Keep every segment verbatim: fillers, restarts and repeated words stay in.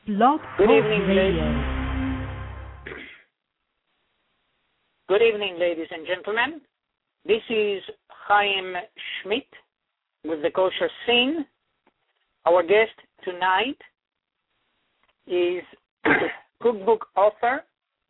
Blog Good Talk evening, Radio. ladies. Good evening, ladies and gentlemen. This is Chaim Schmidt with the Kosher Scene. Our guest tonight is cookbook author,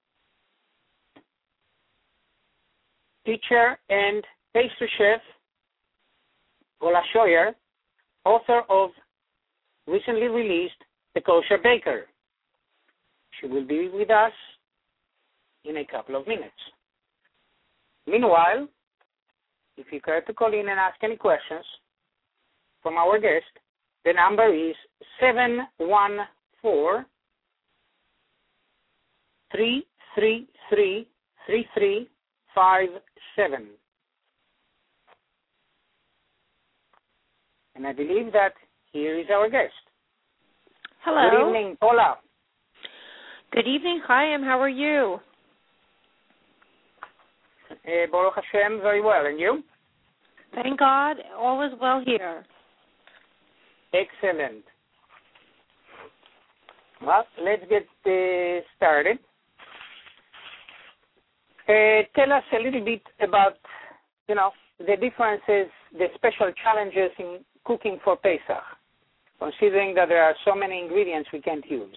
teacher, and pastry chef Gola Shoyer, author of recently released The Kosher Baker. She will be with us in a couple of minutes. Meanwhile, if you care to call in and ask any questions from our guest, the number is seven one four, three three three, three three five seven. And I believe that here is our guest. Hello. Good evening, Paula. Good evening, Chaim. How are you? Uh, Baruch Hashem, very well. And you? Thank God. All is well here. Excellent. Well, let's get uh, started. Uh, tell us a little bit about, you know, the differences, the special challenges in cooking for Pesach, considering that there are so many ingredients we can't use.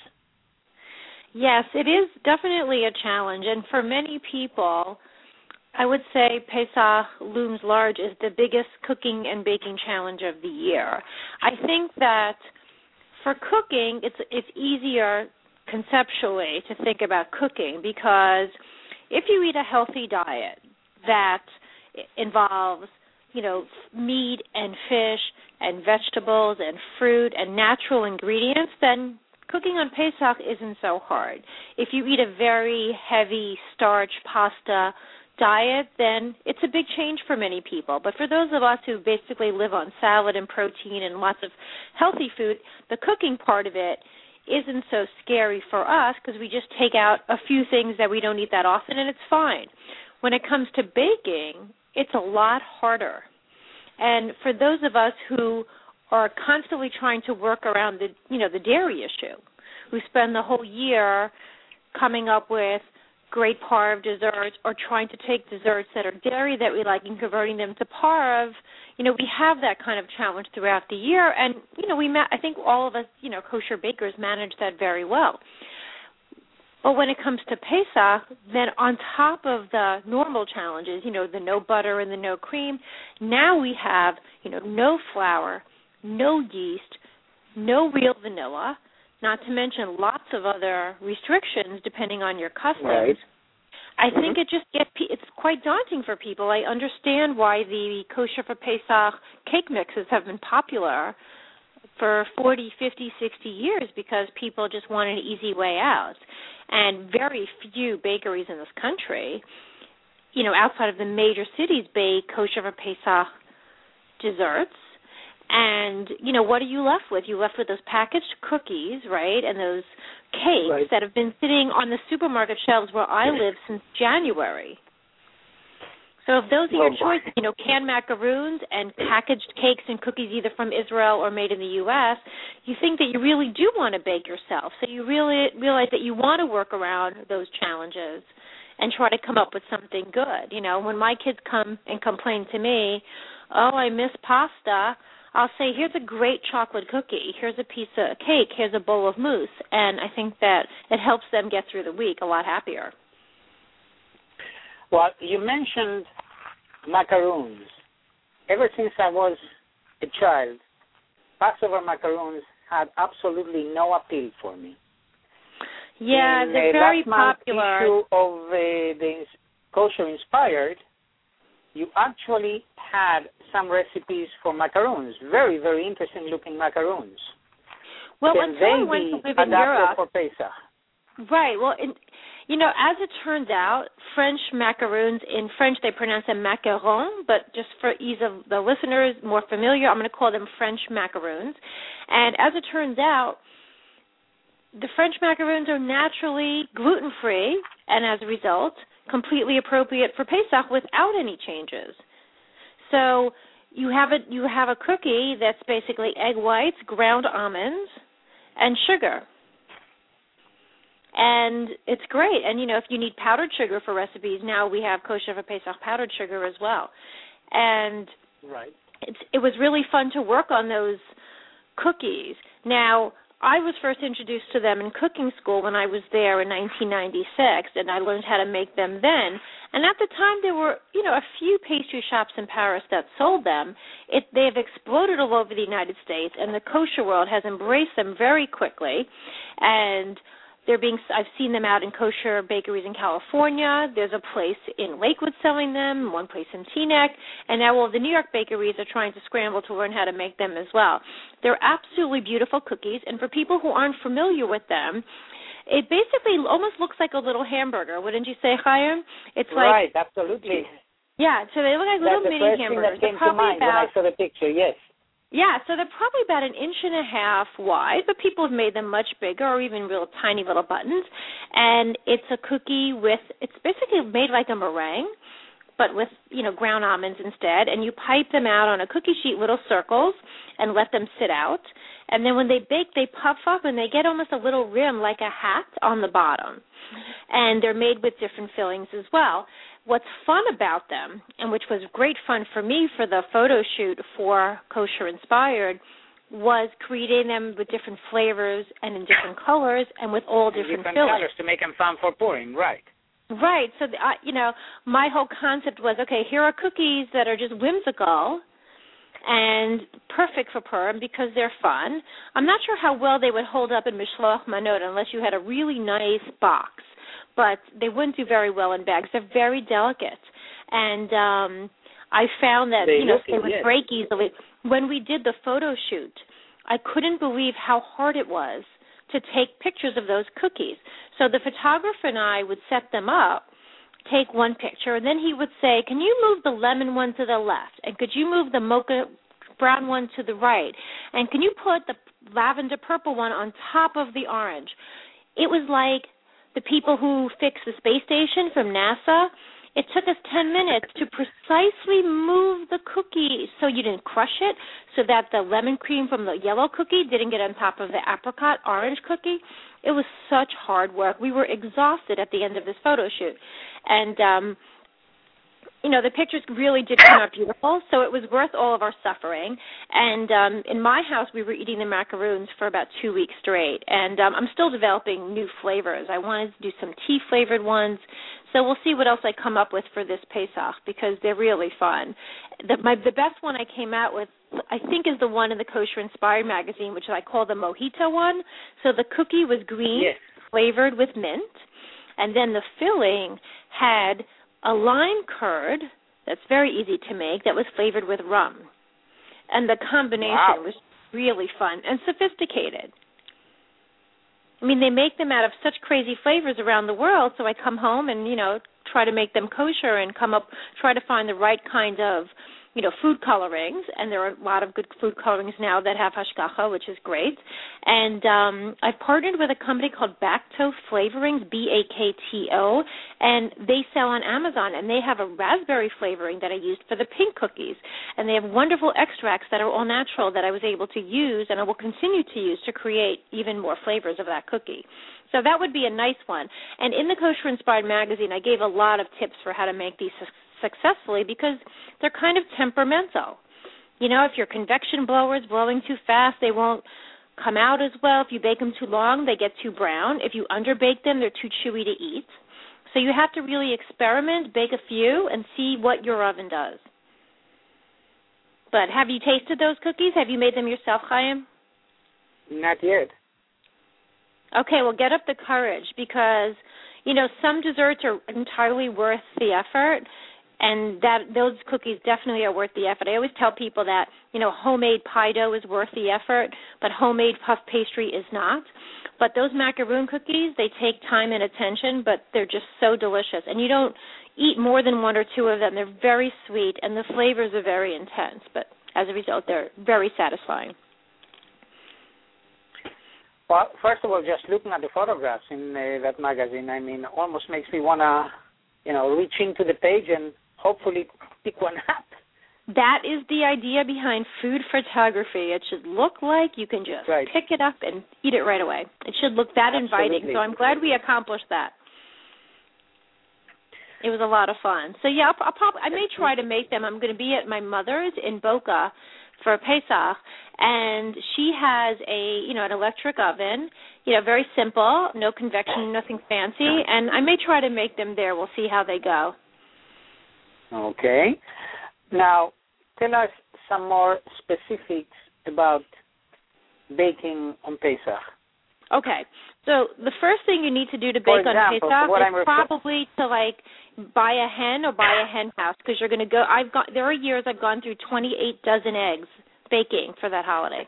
Yes, it is definitely a challenge. And for many people, I would say Pesach looms large is the biggest cooking and baking challenge of the year. I think that for cooking, it's it's easier conceptually to think about cooking because if you eat a healthy diet that involves, you know, meat and fish and vegetables and fruit and natural ingredients, then cooking on Pesach isn't so hard. If you eat a very heavy starch pasta diet, then it's a big change for many people. But for those of us who basically live on salad and protein and lots of healthy food, the cooking part of it isn't so scary for us because we just take out a few things that we don't eat that often and it's fine. When it comes to baking, it's a lot harder. And for those of us who are constantly trying to work around the, you know, the dairy issue, who spend the whole year coming up with great parve desserts or trying to take desserts that are dairy that we like and converting them to parve, you know, we have that kind of challenge throughout the year. And, you know, we ma- I think all of us, you know, kosher bakers manage that very well. But when it comes to Pesach, then on top of the normal challenges, you know, the no butter and the no cream, now we have, you know, no flour, no yeast, no real vanilla, not to mention lots of other restrictions depending on your customs. Right. I think it just gets, it's quite daunting for people. I understand why the Kosher for Pesach cake mixes have been popular for forty, fifty, sixty years because people just want an easy way out. And very few bakeries in this country, you know, outside of the major cities, bake Kosher for Pesach desserts. And, you know, what are you left with? You're left with those packaged cookies, right, and those cakes Right. that have been sitting on the supermarket shelves where I live since January. So if those are your Oh, choices, you know, canned macaroons and packaged cakes and cookies either from Israel or made in the U S, you think that you really do want to bake yourself. So you really realize that you want to work around those challenges and try to come up with something good. You know, when my kids come and complain to me, oh, I miss pasta, I'll say, here's a great chocolate cookie, here's a piece of cake, here's a bowl of mousse. And I think that it helps them get through the week a lot happier. Well, you mentioned macaroons. Ever since I was a child, Passover macaroons had absolutely no appeal for me. Yeah, In, they're uh, very last month's popular. issue of uh, the Kosher Inspired, you actually had some recipes for macaroons, very, very interesting looking macaroons. Well, Can until I they went be to live in adapted Europe, for Pesach? right, well, in, you know, as it turns out, French macaroons, in French they pronounce them macarons, but just for ease of the listeners more familiar, I'm going to call them French macaroons. And as it turns out, the French macaroons are naturally gluten-free and, as a result, completely appropriate for Pesach without any changes. So you have a you have a cookie that's basically egg whites, ground almonds, and sugar. And it's great. And, you know, if you need powdered sugar for recipes, now we have kosher for Pesach powdered sugar as well. And right. it's, it was really fun to work on those cookies. Now, I was first introduced to them in cooking school when I was there in nineteen ninety-six, and I learned how to make them then. And at the time, there were, you know, a few pastry shops in Paris that sold them. It, they have exploded all over the United States, and the kosher world has embraced them very quickly. And they're being, I've seen them out in kosher bakeries in California. There's a place in Lakewood selling them, one place in Teaneck, and now all the New York bakeries are trying to scramble to learn how to make them as well. They're absolutely beautiful cookies, and for people who aren't familiar with them, it basically almost looks like a little hamburger. Wouldn't you say, Chaim? It's like, right, absolutely. Yeah, so they look like little That's mini the first hamburgers. thing that came to mind about, when I saw the picture, yes. Yeah, so they're probably about an inch and a half wide, but people have made them much bigger or even real tiny little buttons. And it's a cookie with, it's basically made like a meringue, but with, you know, ground almonds instead. And you pipe them out on a cookie sheet, little circles, and let them sit out. And then when they bake, they puff up and they get almost a little rim like a hat on the bottom. And they're made with different fillings as well. What's fun about them, and which was great fun for me for the photo shoot for Kosher Inspired, was creating them with different flavors and in different colors and with all different, different fillings. colors to make them fun for pouring, right. Right. So, the, uh, you know, my whole concept was, okay, here are cookies that are just whimsical and perfect for Purim because they're fun. I'm not sure how well they would hold up in Mishloach Manot unless you had a really nice box. But they wouldn't do very well in bags. They're very delicate. And um, I found that, they you know, they it, would yes. break easily. When we did the photo shoot, I couldn't believe how hard it was to take pictures of those cookies. So the photographer and I would set them up, take one picture, and then he would say, can you move the lemon one to the left? And could you move the mocha brown one to the right? And can you put the lavender purple one on top of the orange? It was like the people who fixed the space station from NASA. It took us ten minutes to precisely move the cookie so you didn't crush it, so that the lemon cream from the yellow cookie didn't get on top of the apricot orange cookie. It was such hard work. We were exhausted at the end of this photo shoot. And, um, you know, the pictures really did come out beautiful, so it was worth all of our suffering. And um, in my house, we were eating the macaroons for about two weeks straight. And um, I'm still developing new flavors. I wanted to do some tea-flavored ones. So we'll see what else I come up with for this Pesach because they're really fun. The, my, the best one I came out with, I think, is the one in the Kosher Inspired magazine, which I call the Mojito one. So the cookie was green, yes. flavored with mint. And then the filling had a lime curd that's very easy to make that was flavored with rum. And the combination wow. was really fun and sophisticated. I mean, they make them out of such crazy flavors around the world, so I come home and, you know, try to make them kosher and come up, try to find the right kind of, you know, food colorings, and there are a lot of good food colorings now that have hashgacha, which is great. And um, I've partnered with a company called Bacto Flavorings, B A K T O, and they sell on Amazon, and they have a raspberry flavoring that I used for the pink cookies. And they have wonderful extracts that are all natural that I was able to use and I will continue to use to create even more flavors of that cookie. So that would be a nice one. And in the Kosher Inspired magazine, I gave a lot of tips for how to make these successfully because they're kind of temperamental. You know, if your convection blower is blowing too fast, they won't come out as well. If you bake them too long, they get too brown. If you underbake them, they're too chewy to eat. So you have to really experiment, bake a few, and see what your oven does. But have you tasted those cookies? Have you made them yourself, Chaim? Not yet. Okay, well, get up the courage because, you know, some desserts are entirely worth the effort, and that those cookies definitely are worth the effort. I always tell people that, you know, homemade pie dough is worth the effort, but homemade puff pastry is not. But those macaroon cookies, they take time and attention, but they're just so delicious. And you don't eat more than one or two of them. They're very sweet, and the flavors are very intense. But as a result, they're very satisfying. Well, first of all, just looking at the photographs in uh, that magazine, I mean, almost makes me want to, you know, reach into the page and hopefully pick one up. That is the idea behind food photography. It should look like you can just right. pick it up and eat it right away. It should look that Absolutely. inviting. So I'm glad we accomplished that. It was a lot of fun. So yeah, I'll, I'll probably I may try to make them. I'm going to be at my mother's in Boca for Pesach, and she has a you know an electric oven. You know, very simple, no convection, nothing fancy, and I may try to make them there. We'll see how they go. Okay. Now, tell us some more specifics about baking on Pesach. Okay. So the first thing you need to do to bake For example, on Pesach is refer- probably to like buy a hen or buy a hen house because you're going to go. I've got there are years I've gone through twenty-eight dozen eggs baking for that holiday.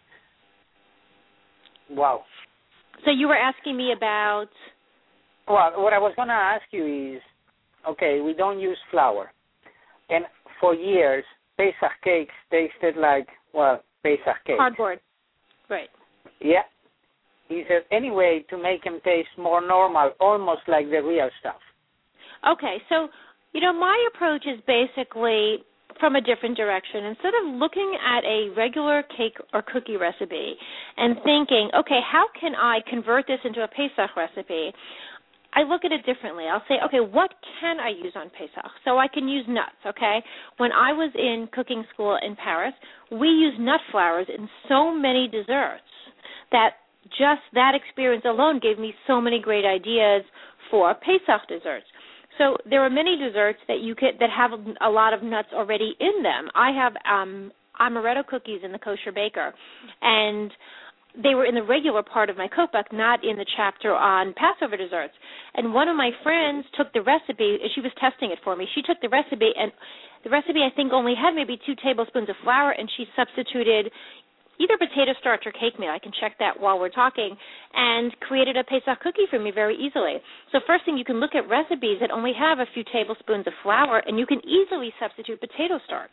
Wow. So you were asking me about. Well, what I was going to ask you is, okay, we don't use flour, and for years Pesach cakes tasted like well Pesach cakes. Cardboard. Right. Yeah. Is there any way to make them taste more normal, almost like the real stuff? Okay, so, you know, my approach is basically from a different direction. Instead of looking at a regular cake or cookie recipe and thinking, okay, how can I convert this into a Pesach recipe, I look at it differently. I'll say, okay, what can I use on Pesach? So I can use nuts, okay? When I was in cooking school in Paris, we used nut flours in so many desserts that just that experience alone gave me so many great ideas for Pesach desserts. So there are many desserts that you could that have a lot of nuts already in them. I have um, amaretto cookies in the Kosher Baker, and they were in the regular part of my cookbook, not in the chapter on Passover desserts. And one of my friends took the recipe, she was testing it for me. She took the recipe, and the recipe I think only had maybe two tablespoons of flour, and she substituted either potato starch or cake meal, I can check that while we're talking, and created a Pesach cookie for me very easily. So first thing, you can look at recipes that only have a few tablespoons of flour, and you can easily substitute potato starch.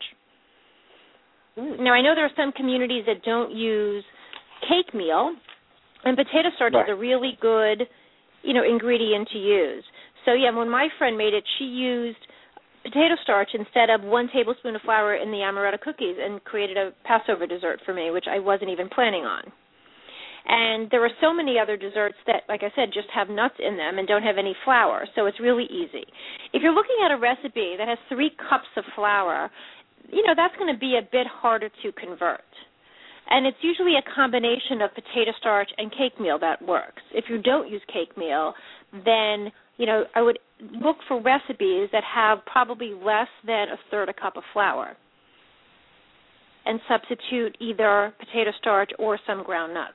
Mm. Now, I know there are some communities that don't use cake meal, and potato starch right. is a really good, you know, ingredient to use. So, yeah, when my friend made it, she used potato starch instead of one tablespoon of flour in the amaretto cookies and created a Passover dessert for me, which I wasn't even planning on. And there are so many other desserts that, like I said, just have nuts in them and don't have any flour, so it's really easy. If you're looking at a recipe that has three cups of flour, you know, that's going to be a bit harder to convert. And it's usually a combination of potato starch and cake meal that works. If you don't use cake meal, then, you know, I would look for recipes that have probably less than a third a cup of flour and substitute either potato starch or some ground nuts.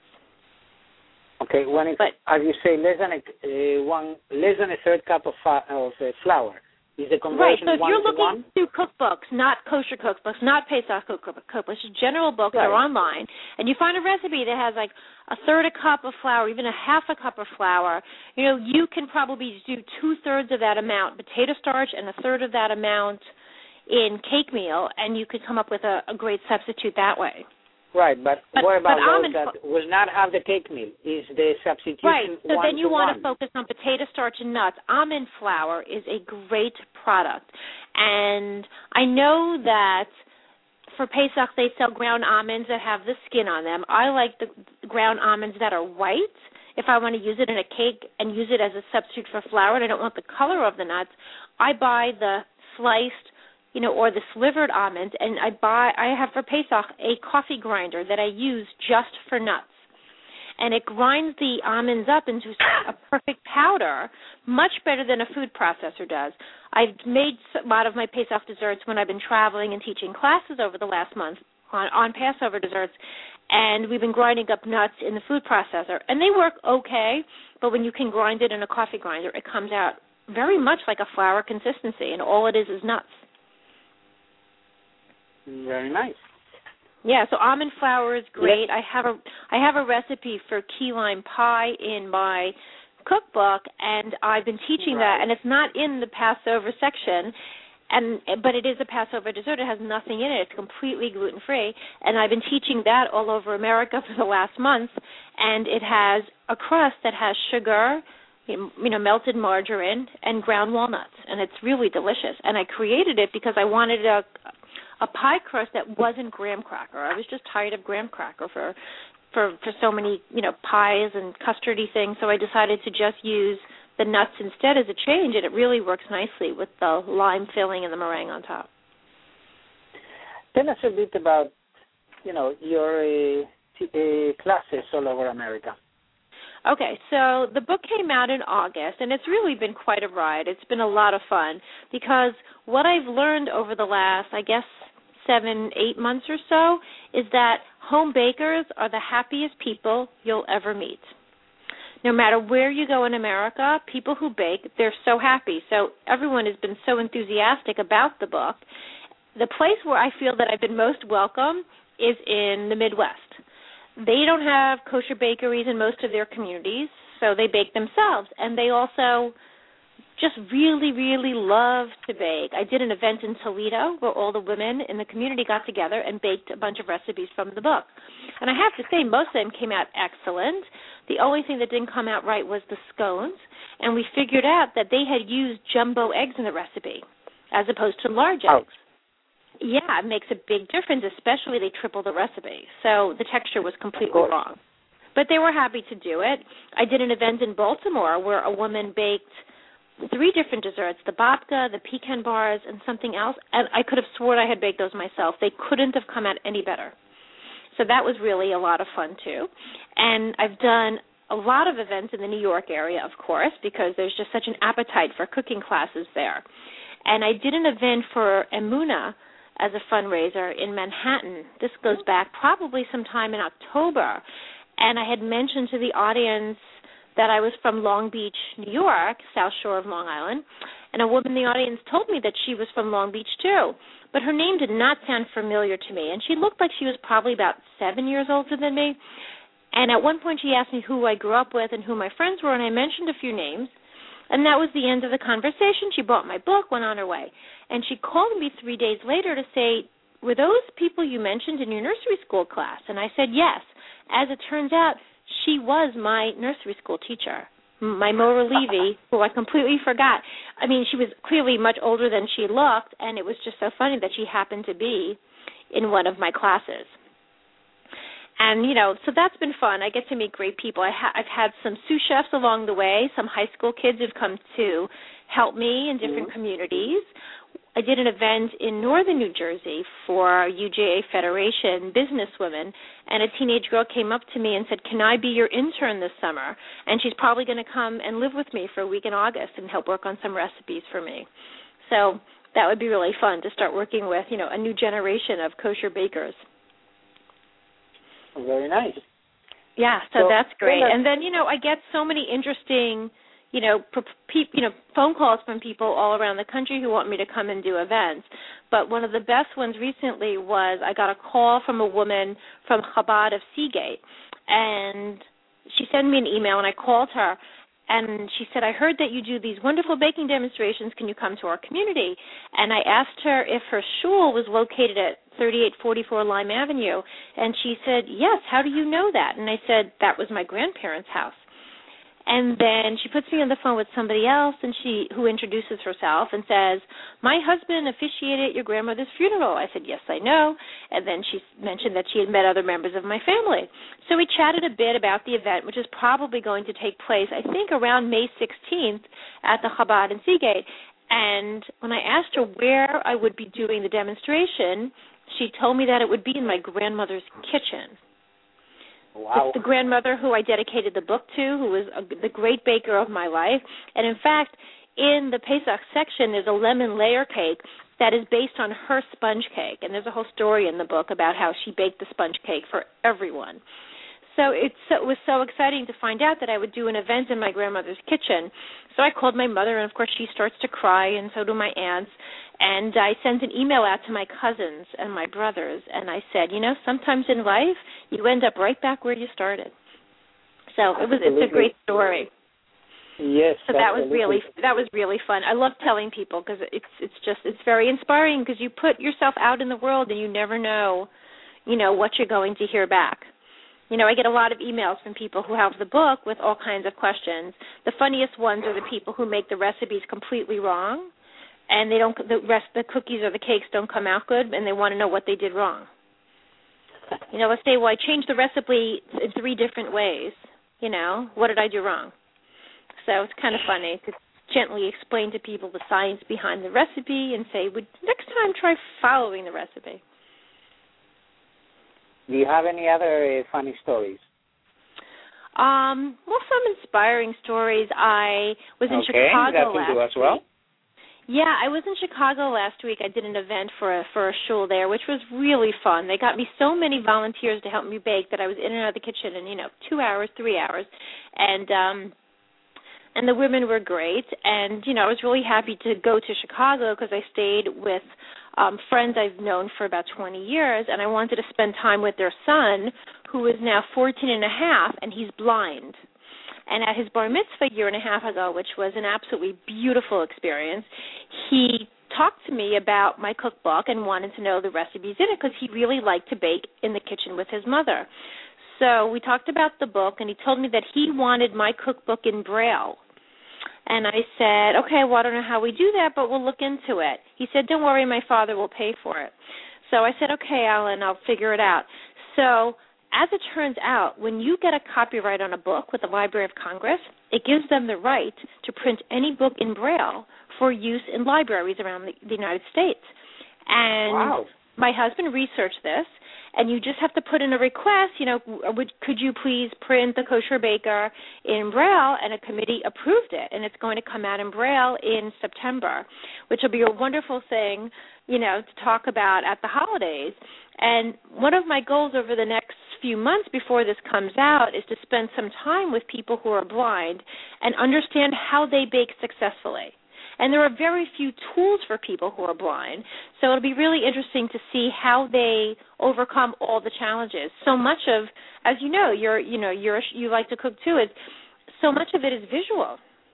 Okay, when it, but, as you say, less than a uh, one, less than a third cup of, fa- of uh, flour. Is the conversion right, so if one you're to looking one? through cookbooks, not kosher cookbooks, not Pesach cookbooks, just general books right. that are online, and you find a recipe that has like a third a cup of flour, even a half a cup of flour, you know, you can probably do two-thirds of that amount potato starch and a third of that amount in cake meal, and you could come up with a, a great substitute that way. Right, but, but what about but those that will not have the cake meal? Is the substitution right? So one then you to want one? to focus on potato starch and nuts. Almond flour is a great product, and I know that for Pesach they sell ground almonds that have the skin on them. I like the ground almonds that are white. If I want to use it in a cake and use it as a substitute for flour, and I don't want the color of the nuts, I buy the sliced, you know, or the slivered almonds, and I buy, I have for Pesach a coffee grinder that I use just for nuts. And it grinds the almonds up into a perfect powder, much better than a food processor does. I've made a lot of my Pesach desserts when I've been traveling and teaching classes over the last month on, on Passover desserts, and we've been grinding up nuts in the food processor. And they work okay, but when you can grind it in a coffee grinder, it comes out very much like a flour consistency, and all it is is nuts. Very nice. Yeah, so almond flour is great. I have a I have a recipe for key lime pie in my cookbook, and I've been teaching right. that, and it's not in the Passover section, and but it is a Passover dessert. It has nothing in it. It's completely gluten-free, and I've been teaching that all over America for the last month, and it has a crust that has sugar, you know, melted margarine, and ground walnuts, and it's really delicious. And I created it because I wanted a a pie crust that wasn't graham cracker. I was just tired of graham cracker for for for so many, you know, pies and custardy things, so I decided to just use the nuts instead as a change, and it really works nicely with the lime filling and the meringue on top. Tell us a bit about, you know, your uh, t- uh, classes all over America. Okay, so the book came out in August, and it's really been quite a ride. It's been a lot of fun because what I've learned over the last, I guess, seven, eight months or so is that home bakers are the happiest people you'll ever meet. No matter where you go in America, people who bake, they're so happy. So everyone has been so enthusiastic about the book. The place where I feel that I've been most welcome is in the Midwest. They don't have kosher bakeries in most of their communities, so they bake themselves. And they also just really, really love to bake. I did an event in Toledo where all the women in the community got together and baked a bunch of recipes from the book. And I have to say, most of them came out excellent. The only thing that didn't come out right was the scones. And we figured out that they had used jumbo eggs in the recipe as opposed to large Oh. eggs. Yeah, it makes a big difference, especially they triple the recipe. So the texture was completely wrong. But they were happy to do it. I did an event in Baltimore where a woman baked three different desserts, the babka, the pecan bars, and something else, and I could have sworn I had baked those myself. They couldn't have come out any better. So that was really a lot of fun, too. And I've done a lot of events in the New York area, of course, because there's just such an appetite for cooking classes there. And I did an event for Emunah as a fundraiser in Manhattan. This goes back probably sometime in October. And I had mentioned to the audience that I was from Long Beach, New York, South Shore of Long Island, and a woman in the audience told me that she was from Long Beach, too. But her name did not sound familiar to me, and she looked like she was probably about seven years older than me. And at one point she asked me who I grew up with and who my friends were, and I mentioned a few names. And that was the end of the conversation. She bought my book, went on her way. And she called me three days later to say, were those people you mentioned in your nursery school class? And I said, yes. As it turns out, she was my nursery school teacher, my Mora Levy, who I completely forgot. I mean, she was clearly much older than she looked, and it was just so funny that she happened to be in one of my classes. And, you know, so that's been fun. I get to meet great people. I ha- I've had some sous chefs along the way, some high school kids who've come to help me in different mm-hmm. communities. I did an event in northern New Jersey for U J A Federation businesswomen, and a teenage girl came up to me and said, can I be your intern this summer? And she's probably going to come and live with me for a week in August and help work on some recipes for me. So that would be really fun to start working with, you know, a new generation of kosher bakers. Very nice. Yeah, so, so that's great. And then, you know, I get so many interesting, you know, pe- you know, phone calls from people all around the country who want me to come and do events. But one of the best ones recently was I got a call from a woman from Chabad of Seagate, and she sent me an email, and I called her, and she said, I heard that you do these wonderful baking demonstrations. Can you come to our community? And I asked her if her shul was located at thirty-eight forty-four Lime Avenue, and she said, yes, how do you know that? And I said, that was my grandparents' house. And then she puts me on the phone with somebody else, and she who introduces herself and says, my husband officiated your grandmother's funeral. I said, yes, I know. And then she mentioned that she had met other members of my family. So we chatted a bit about the event, which is probably going to take place, I think, around May sixteenth at the Chabad in Seagate. And when I asked her where I would be doing the demonstration, she told me that it would be in my grandmother's kitchen. Wow. It's the grandmother who I dedicated the book to, who was a, the great baker of my life. And, in fact, in the Pesach section, there's a lemon layer cake that is based on her sponge cake. And there's a whole story in the book about how she baked the sponge cake for everyone. So it's, it was so exciting to find out that I would do an event in my grandmother's kitchen. So I called my mother, and, of course, she starts to cry, and so do my aunts. And I sent an email out to my cousins and my brothers, and I said, you know, sometimes in life you end up right back where you started. So it was it's a great story. Yes. So that was really that was really fun. I love telling people because it's it's just it's very inspiring because you put yourself out in the world and you never know, you know, what you're going to hear back. You know, I get a lot of emails from people who have the book with all kinds of questions. The funniest ones are the people who make the recipes completely wrong. and they don't. The rest, the cookies or the cakes don't come out good, and they want to know what they did wrong. You know, let's say, well, I changed the recipe in three different ways. You know, what did I do wrong? So it's kind of funny to gently explain to people the science behind the recipe and say, would next time try following the recipe. Do you have any other uh, funny stories? Um, well, some inspiring stories. I was in okay, Chicago that last can do as well. week. Yeah, I was in Chicago last week. I did an event for a, for a shul there, which was really fun. They got me so many volunteers to help me bake that I was in and out of the kitchen in, you know, two hours, three hours. And um, and the women were great. And, you know, I was really happy to go to Chicago because I stayed with um, friends I've known for about twenty years, and I wanted to spend time with their son, who is now fourteen and a half, and he's blind. And at his bar mitzvah a year and a half ago, which was an absolutely beautiful experience, he talked to me about my cookbook and wanted to know the recipes in it because he really liked to bake in the kitchen with his mother. So we talked about the book, and he told me that he wanted my cookbook in Braille. And I said, okay, well, I don't know how we do that, but we'll look into it. He said, don't worry, my father will pay for it. So I said, okay, Alan, I'll figure it out. So as it turns out, when you get a copyright on a book with the Library of Congress, it gives them the right to print any book in Braille for use in libraries around the, the United States. And wow. My husband researched this, and you just have to put in a request, you know, would, could you please print the Kosher Baker in Braille, and a committee approved it, and it's going to come out in Braille in September, which will be a wonderful thing, you know, to talk about at the holidays. And one of my goals over the next few months before this comes out is to spend some time with people who are blind and understand how they bake successfully. And there are very few tools for people who are blind, so it'll be really interesting to see how they overcome all the challenges. So much of, as you know, you're you know you're you like to cook too. Is so much of it is visual.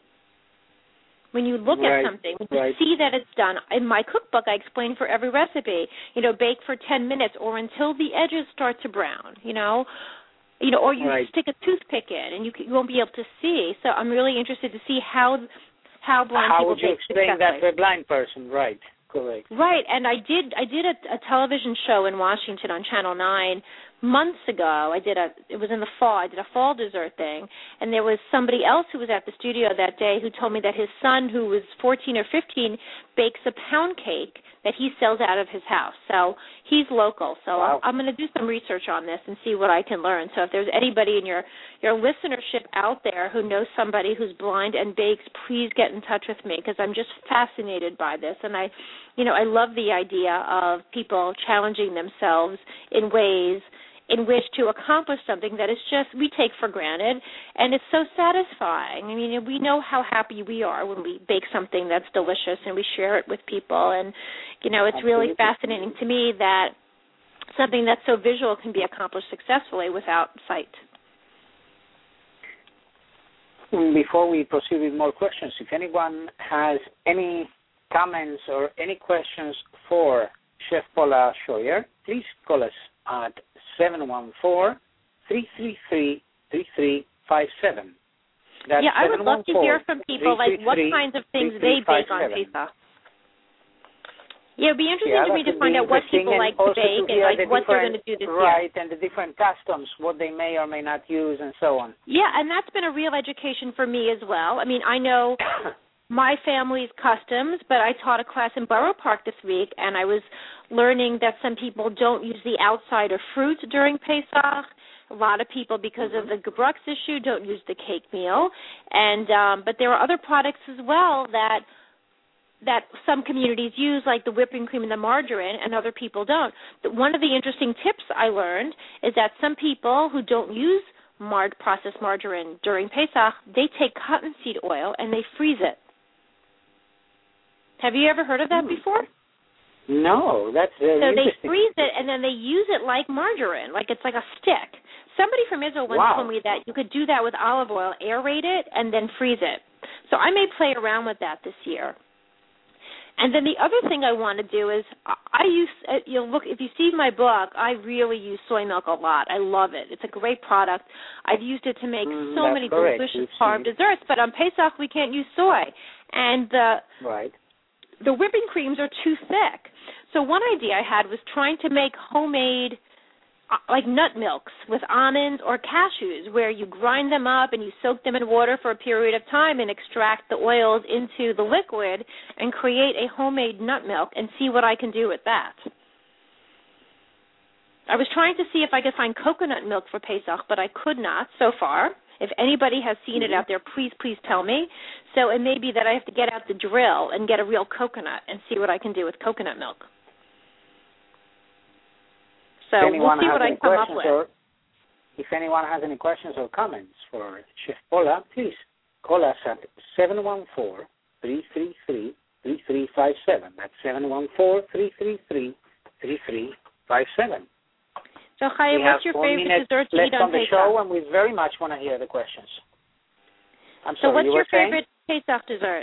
When you look right, at something, when you right. see that it's done. In my cookbook, I explain for every recipe, you know, bake for ten minutes or until the edges start to brown, you know, you know, or you right. stick a toothpick in and you, you won't be able to see. So I'm really interested to see how how blind how people would you bake explain successfully. that to a blind person? Right, correct. Right, and I did I did a, a television show in Washington on Channel nine months ago. I did a it was in the fall. I did a fall dessert thing, and there was somebody else who was at the studio that day who told me that his son, who was fourteen or fifteen, bakes a pound cake that he sells out of his house. So he's local. So wow. I'm, I'm going to do some research on this and see what I can learn. So if there's anybody in your your listenership out there who knows somebody who's blind and bakes, please get in touch with me because I'm just fascinated by this. And I, you know, I love the idea of people challenging themselves in ways in which to accomplish something that is just we take for granted, and it's so satisfying. I mean, we know how happy we are when we bake something that's delicious and we share it with people, and, you know, it's Absolutely. really fascinating to me that something that's so visual can be accomplished successfully without sight. Before we proceed with more questions, if anyone has any comments or any questions for Chef Paula Scheuer, please call us at seven one four, three three three, three three five seven. That's yeah, I would love to hear from people, like what kinds of things they bake on Pesach. Yeah, it would be interesting yeah, to me to find out what people like to bake and like what they're going to do this right, year. and the different customs, what they may or may not use, and so on. Yeah, and that's been a real education for me as well. I mean, I know my family's customs, but I taught a class in Borough Park this week, and I was learning that some people don't use the outside of fruit during Pesach. A lot of people, because mm-hmm. of the Gebrux issue, don't use the cake meal. And um, but there are other products as well that that some communities use, like the whipping cream and the margarine, and other people don't. But one of the interesting tips I learned is that some people who don't use mar- processed margarine during Pesach, they take cottonseed oil and they freeze it. Have you ever heard of that mm. before? No, that's very So interesting. they freeze it, and then they use it like margarine, like it's like a stick. Somebody from Israel once wow. told me that you could do that with olive oil, aerate it, and then freeze it. So I may play around with that this year. And then the other thing I want to do is I use, you know, look, if you see my book, I really use soy milk a lot. I love it. It's a great product. I've used it to make mm, so many correct. delicious You've carb desserts, but on Pesach we can't use soy. And the right. the whipping creams are too thick. So one idea I had was trying to make homemade like nut milks with almonds or cashews, where you grind them up and you soak them in water for a period of time and extract the oils into the liquid and create a homemade nut milk and see what I can do with that. I was trying to see if I could find coconut milk for Pesach, but I could not so far. If anybody has seen mm-hmm. it out there, please, please tell me. So it may be that I have to get out the drill and get a real coconut and see what I can do with coconut milk. So we'll see what I come up with. Or, if anyone has any questions or comments for Chef Paula, please call us at seven one four, three three three, three three five seven. That's seven one four, three three three, three three five seven. So, Chaya, what's your favorite dessert to eat on, on the Pesach? show, and we very much want to hear the questions. I'm so sorry, what's you your saying? favorite Pesach dessert?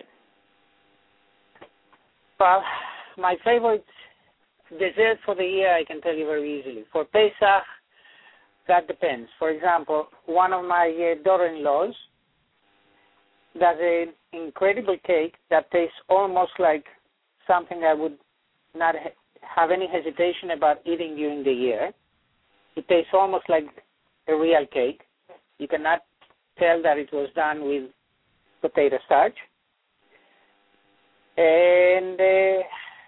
Well, my favorite dessert for the year, I can tell you very easily. For Pesach, that depends. For example, one of my uh, daughter-in-laws does an incredible cake that tastes almost like something I would not ha- have any hesitation about eating during the year. It tastes almost like a real cake. You cannot tell that it was done with potato starch. And uh,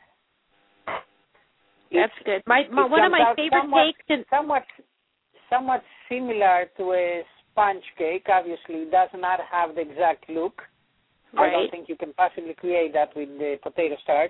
that's good. My, my one of my favorite somewhat, cakes is somewhat, somewhat similar to a sponge cake. Obviously, it does not have the exact look. Right. I don't think you can possibly create that with the potato starch.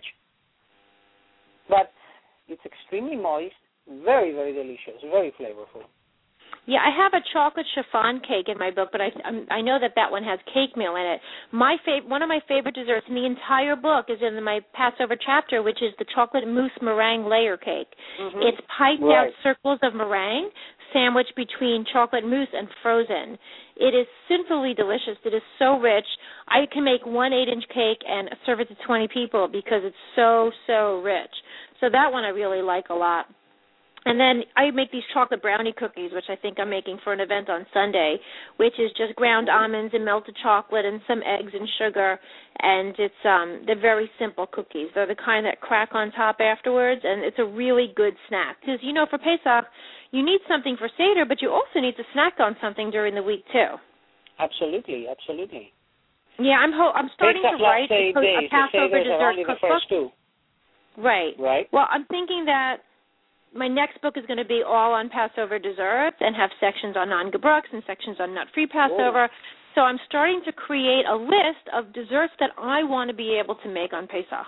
But it's extremely moist, very, very delicious, very flavorful. Yeah, I have a chocolate chiffon cake in my book, but I I'm, I know that that one has cake meal in it. My fav- one of my favorite desserts in the entire book is in my Passover chapter, which is the chocolate mousse meringue layer cake. Mm-hmm. It's piped right. out circles of meringue sandwiched between chocolate mousse and frozen. It is sinfully delicious. It is so rich. I can make one eight-inch cake and serve it to twenty people because it's so, so rich. So that one I really like a lot. And then I make these chocolate brownie cookies, which I think I'm making for an event on Sunday, which is just ground almonds and melted chocolate and some eggs and sugar. And it's um, they're very simple cookies. They're the kind that crack on top afterwards, and it's a really good snack. Because, you know, for Pesach, you need something for Seder, but you also need to snack on something during the week, too. Absolutely, absolutely. Yeah, I'm ho- I'm starting Pesach to write a, a, a Passover dessert cookbook. Two. Right. Right. Well, I'm thinking that my next book is going to be all on Passover desserts and have sections on non-gebruks and sections on nut-free Passover. Whoa. So I'm starting to create a list of desserts that I want to be able to make on Pesach.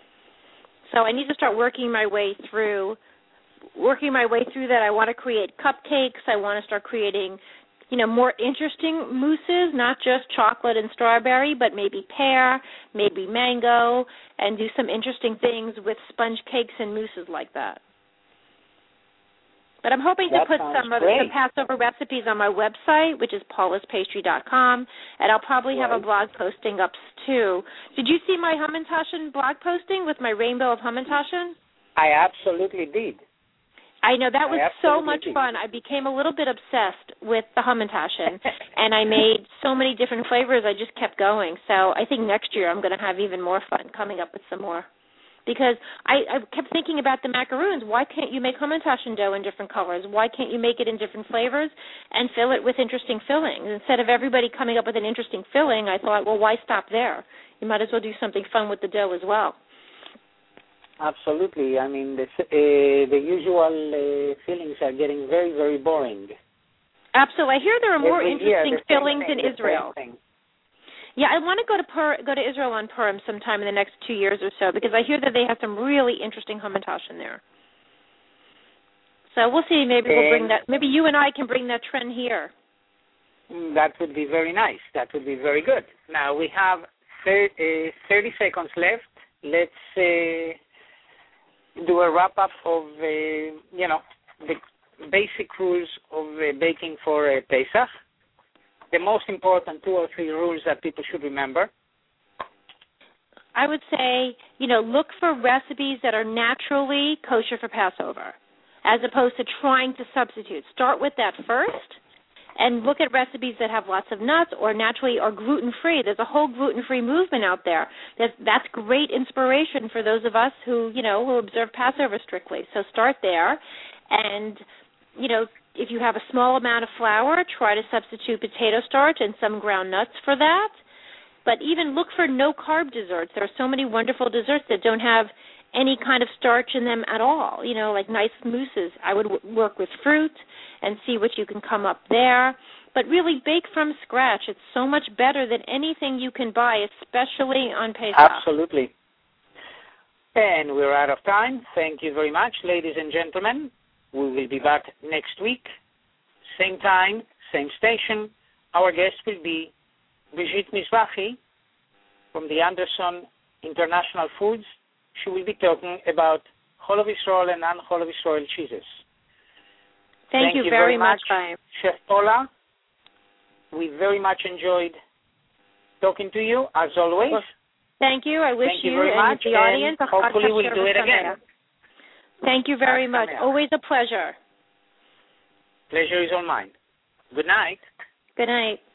So I need to start working my way through, working my way through that. I want to create cupcakes. I want to start creating, you know, more interesting mousses, not just chocolate and strawberry, but maybe pear, maybe mango, and do some interesting things with sponge cakes and mousses like that. But I'm hoping that to put some of the Passover recipes on my website, which is paula's pastry dot com, and I'll probably right. have a blog posting up too. Did you see my Hamantaschen blog posting with my rainbow of Hamantaschen? I absolutely did. I know, that was so much did. fun. I became a little bit obsessed with the Hamantaschen, and I made so many different flavors, I just kept going. So I think next year I'm going to have even more fun coming up with some more. Because I, I kept thinking about the macaroons. Why can't you make Hamantaschen dough in different colors? Why can't you make it in different flavors and fill it with interesting fillings? Instead of everybody coming up with an interesting filling, I thought, well, why stop there? You might as well do something fun with the dough as well. Absolutely. I mean, the, uh, the usual uh, fillings are getting very, very boring. Absolutely. I hear there are more Every interesting year, fillings thing, in Israel. Yeah, I want to go to Pur- go to Israel on Purim sometime in the next two years or so because I hear that they have some really interesting Hamantaschen there. So we'll see. Maybe we'll bring that. Maybe you and I can bring that trend here. That would be very nice. That would be very good. Now we have thirty, uh, thirty seconds left. Let's uh, do a wrap up of uh, you know the basic rules of uh, baking for uh, Pesach. The most important two or three rules that people should remember? I would say, you know, look for recipes that are naturally kosher for Passover, as opposed to trying to substitute. Start with that first, and look at recipes that have lots of nuts or naturally or gluten-free. There's a whole gluten-free movement out there. That's, that's great inspiration for those of us who, you know, who observe Passover strictly. So start there. And, you know, if you have a small amount of flour, try to substitute potato starch and some ground nuts for that. But even look for no-carb desserts. There are so many wonderful desserts that don't have any kind of starch in them at all, you know, like nice mousses. I would w- work with fruit and see what you can come up there. But really bake from scratch. It's so much better than anything you can buy, especially on Pesach. Absolutely. And we're out of time. Thank you very much, ladies and gentlemen. We will be back next week, same time, same station. Our guest will be Brigitte Mizrahi from the Anderson International Foods. She will be talking about Chol Yisrael and non-Chol Yisrael cheeses. Thank, Thank you, you very, very much, Chaim. Chef Paula. We very much enjoyed talking to you, as always. Well, thank you. I wish thank you, you very and much, the audience and hopefully we'll do it again. Thank you very much. Always a pleasure. Pleasure is all mine. Good night. Good night.